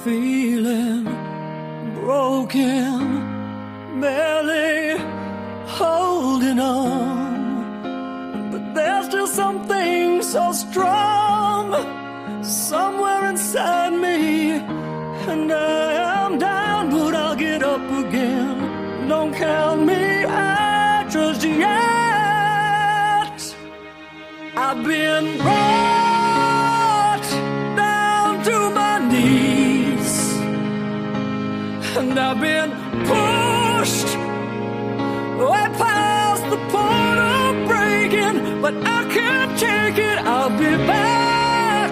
feeling broken, barely holding on. But there's still something so strong somewhere inside me, and I am down, but I'll get up again. Don't count me out just yet. I've been brought down to my knees, and I've been pushed way past the point of breaking, but I can't take it. I'll be back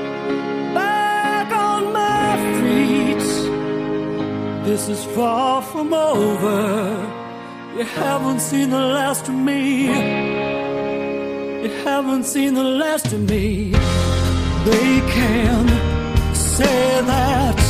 on my feet. This is far from over. You haven't seen the last of me. You haven't seen the last of me. They can say that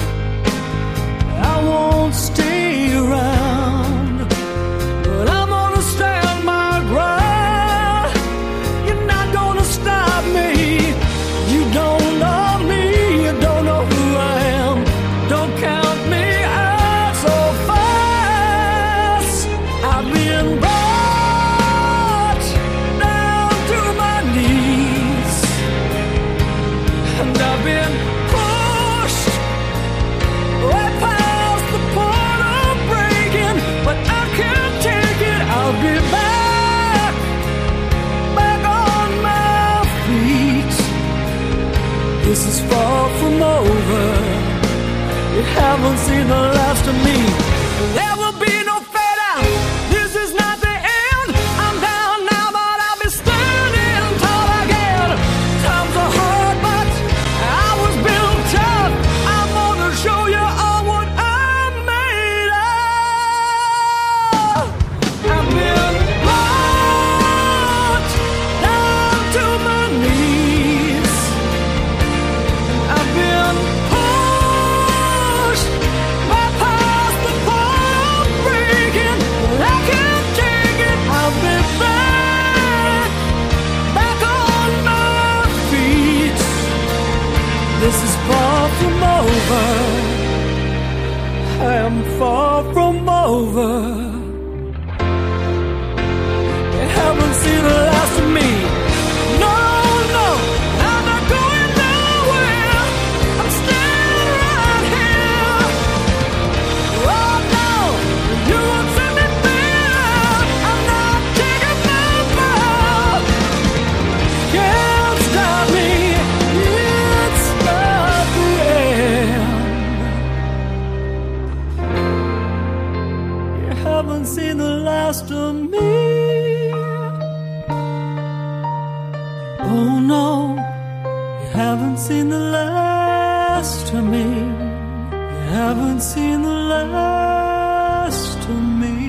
I won't stay around, but I'm gonna stand my ground. You're not gonna stop me. You don't know me, you don't know who I am. Don't count me out so fast. I've been brought down to my knees, and I've been pushed way past the point of breaking, but I can't take it. I'll be back on my feet. This is far from over. You haven't seen the last of me. There will be no fade out. This is not the end. I'm down now, but I'll be standing tall again. Times are hard, but I was built tough. I'm gonna show you all what I'm made of. I've been brought down to my knees. I've been pushed right past the point of breaking, but I can't take it. I'll be back on my feet. This is far from over. I am far from over. You haven't seen the last of me. No, no, I'm not going nowhere. I'm staying right here. Oh no, you won't set me down. I'm not taking my bow. Can't stop me. It's not the end. You haven't seen the last of me. Oh no, you haven't seen the last of me. You haven't seen the last of me.